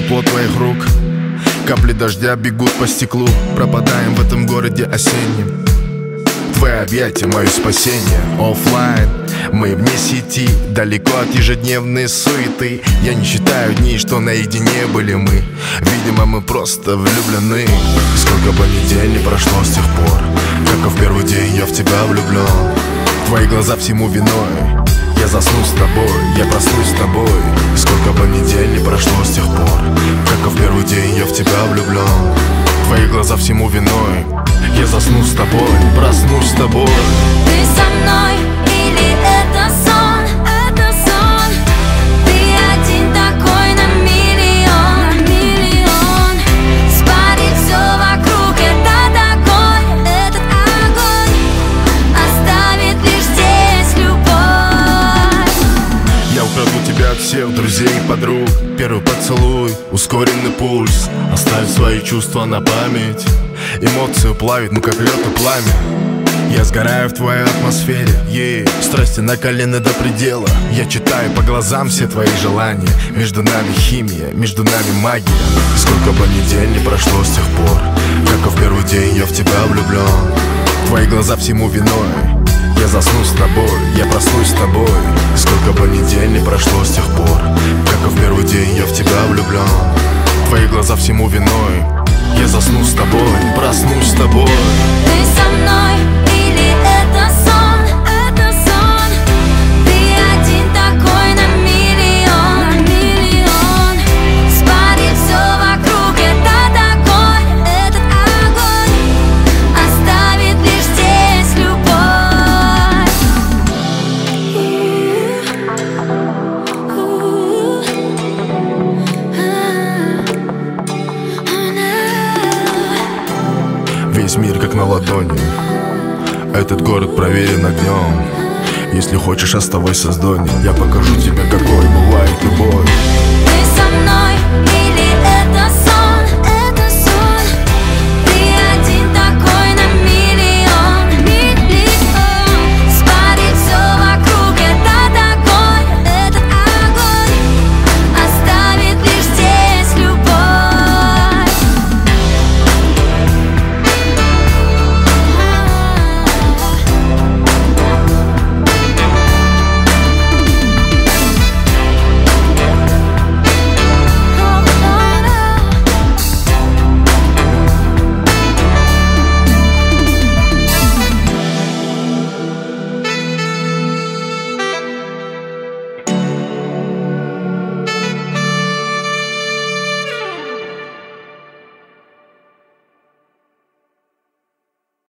тепло твоих рук. Капли дождя бегут по стеклу. Пропадаем в этом городе осеннем. Твои объятия, мое спасение. Оффлайн, мы вне сети, далеко от ежедневной суеты. Я не считаю дней, что наедине были мы. Видимо, мы просто влюблены. Сколько бы недель не прошло с тех пор, как и в первый день я в тебя влюблен. Твои глаза всему виной. Я засну с тобой, я проснусь с тобой. Сколько бы недель не прошло с тех пор, как и в первый день я в тебя влюблен. Твои глаза всему виной. Я засну с тобой, проснусь с тобой. Ты со мной или это сон? Это сон. Ты один такой на миллион, миллион. Спалит все вокруг, это такой, этот огонь оставит лишь здесь любовь. Я украду тебя от всех друзей и подруг. Первый поцелуй, ускоренный пульс. Оставь свои чувства на память. Эмоции плавит, ну как лед и пламя. Я сгораю в твоей атмосфере, страсти накалены до предела. Я читаю по глазам все твои желания. Между нами химия, между нами магия. Сколько бы недель не прошло с тех пор, как и в первый день я в тебя влюблен. Твои глаза всему виной. Я засну с тобой, я проснусь с тобой. Сколько бы недель не прошло с тех пор, как и в первый день я в тебя влюблен. Твои глаза всему виной. Я засну с тобой, проснусь с тобой. Ты со мной или это сон? Это сон. Ты один такой на миллион, миллион. Спалит все вокруг, это такой, этот огонь оставит лишь здесь любовь. Весь мир как на ладони. Этот город проверен огнем. Если хочешь, оставайся с Донни. Я покажу тебе, какой бывает любовь.